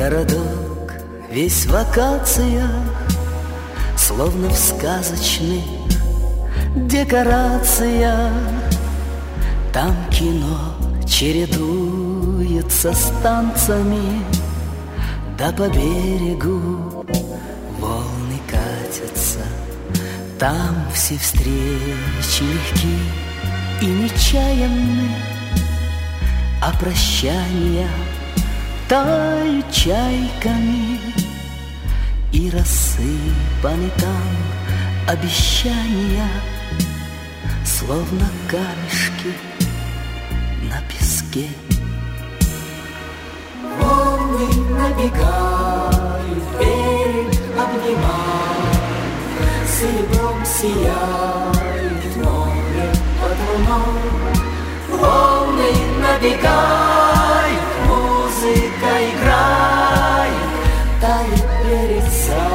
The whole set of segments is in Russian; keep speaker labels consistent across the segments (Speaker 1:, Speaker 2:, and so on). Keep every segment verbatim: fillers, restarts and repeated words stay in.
Speaker 1: Городок весь в акациях, словно в сказочных декорациях. Там кино чередуется с танцами, да по берегу волны катятся. Там все встречи легки и нечаянны, а прощания тают чайками, и рассыпаны там обещания, словно камешки на песке.
Speaker 2: Волны набегают, берег обнимают, серебром сияет море под луной. Волны набегают, музыка играет, тает берег за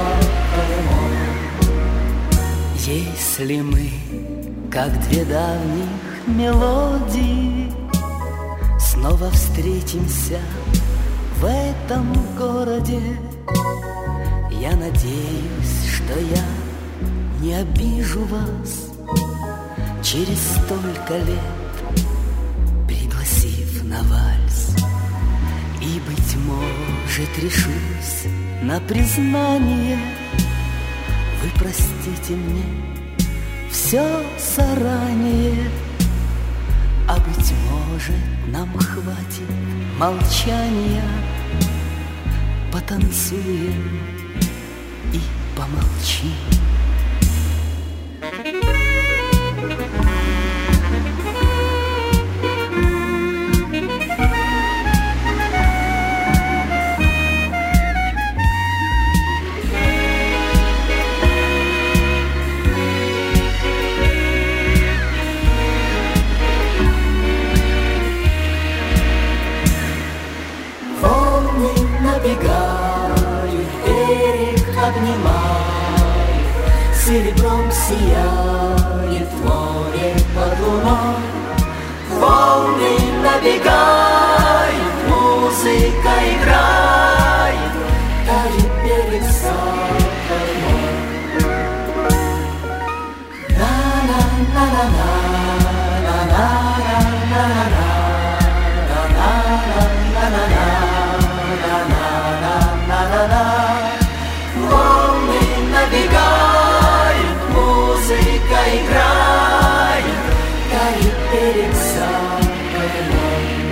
Speaker 2: кормой.
Speaker 1: Если мы, как две давних мелодии, снова встретимся в этом городе, я надеюсь, что я не обижу вас через столько лет, пригласив на вальс. И, быть может, решусь на признание: вы простите мне все заранее. А быть может, нам хватит молчания, потанцуем и помолчим.
Speaker 2: Набегают, берег обнимают, серебром сияет море под луной. Волны набегают, музыка играет, тает берег за кормой. На-на-на-на-на, на-на-на-на-на, на-на-на-на-на. Волны набегают, музыка играет, тает берег за кормой.